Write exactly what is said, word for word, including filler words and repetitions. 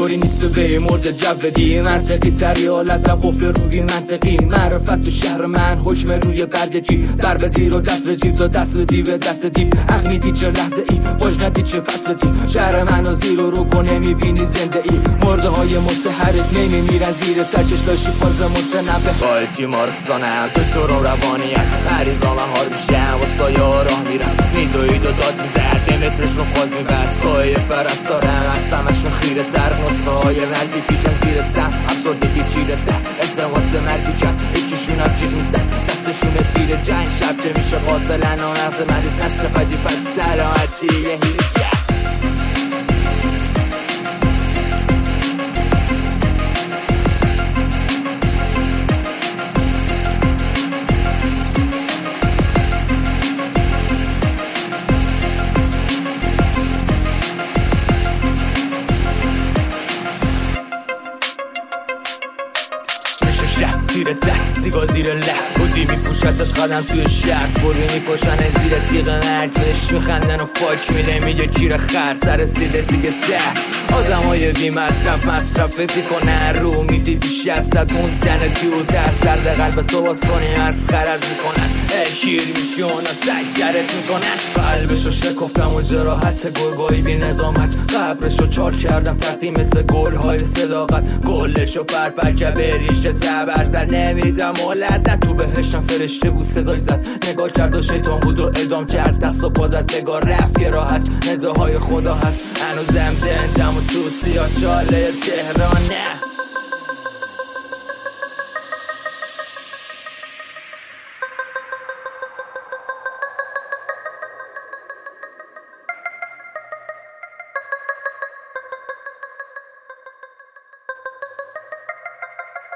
طوری نیست و به مرد جو بدی منطقی تری حالتم قفل روی منطقی معرفت تو شهر من حکم روی برگجی سر به زیر و دست به جیب تا دست بدی به دست دیو حق میدی چه لحظه ای باش ندی چه پس بدی شهر منو زیر و رو کنه میبینی زنده ای مرده های متحرک نمیمیرن زیر تکش داشتی فاز متنبه با تیمارستانم تو تو رو روانیم مریضا من حال میشم واستا یا راه میرم میدوید و داد میزد به مترش رو خواست میبرد پای پرستارم از همشون خیره تر نسخه های مرگی پیچن زیر سم افسردگی چیره تر التماس مرگی کن یکیشون هم چیز میزن دستشون تیر جنگ شب که میشه قاتلن و نفت مریض نسل فجی پد سلامتی یه هیلی شب تیر تک سیگا زیر لح بودی میپوشتش قدم توی شهر بوری میپوشن زیر تیغ مرگ بهش میخندن و فاک میده میگه کیر خر سر سیله دیگه سر آدم های بی مصرف مصرفتی کنن رو میدی بیش از صد موندن دیو در درد قلب تو باز کنی از خرد میکنن ای شیر میشون از سگرت میکنن قلبشو شکفتم و جراحت گربایی بی ندامت قبرشو چار کردم تقدیمت گل های صداقت گلشو پرپر که بریشه برزر نمیدم مولد نه تو بهشتم فرشته بود صدای زد نگاه کرد و شیطان بود و ادام کرد دست و پازد نگاه رفت یه راه هست نداهای خدا هست هنوزم زندم و تو سیاه چاله تهران نه